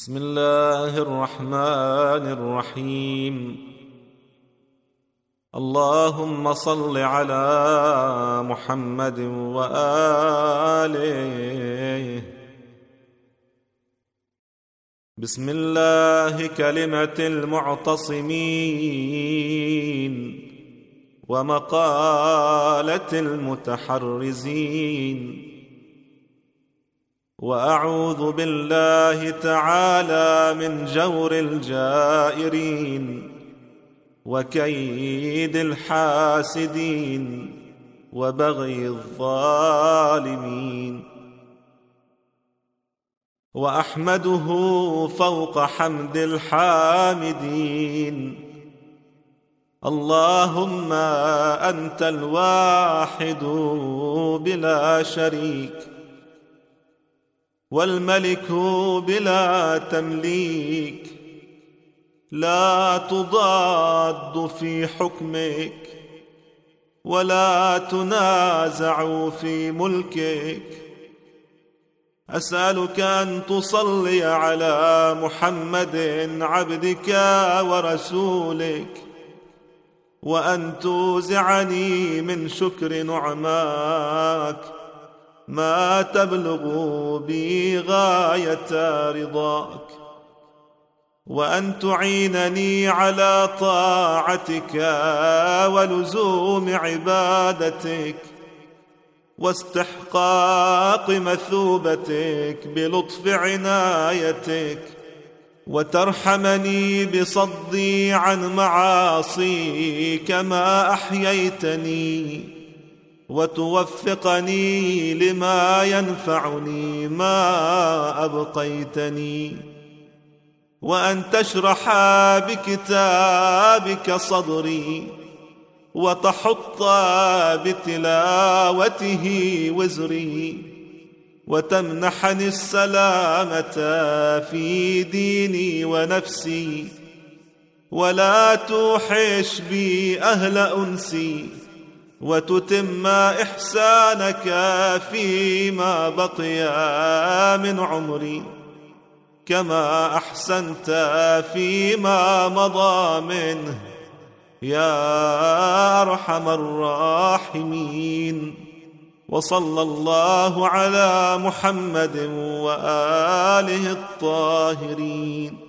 بسم الله الرحمن الرحيم. اللهم صل على محمد وآله. بسم الله كلمة المعتصمين ومقالة المتحرزين، وأعوذ بالله تعالى من جور الجائرين وكيد الحاسدين وبغي الظالمين، وأحمده فوق حمد الحامدين. اللهم أنت الواحد بلا شريك، والملك بلا تمليك، لا تضاد في حكمك ولا تنازع في ملكك. أسألك أن تصلي على محمد عبدك ورسولك، وأن توزعني من شكر نعماك ما تبلغ بي غاية رضاك، وأن تعينني على طاعتك ولزوم عبادتك واستحقاق مثوبتك بلطف عنايتك، وترحمني بصدي عن معاصيك ما أحييتني، وتوفقني لما ينفعني ما أبقيتني، وأن تشرح بكتابك صدري وتحط بتلاوته وزري، وتمنحني السلامة في ديني ونفسي، ولا توحش بي أهل أنسي، وتتم إحسانك فيما بقي من عمري كما أحسنت فيما مضى منه يا أرحم الراحمين. وصلى الله على محمد وآله الطاهرين.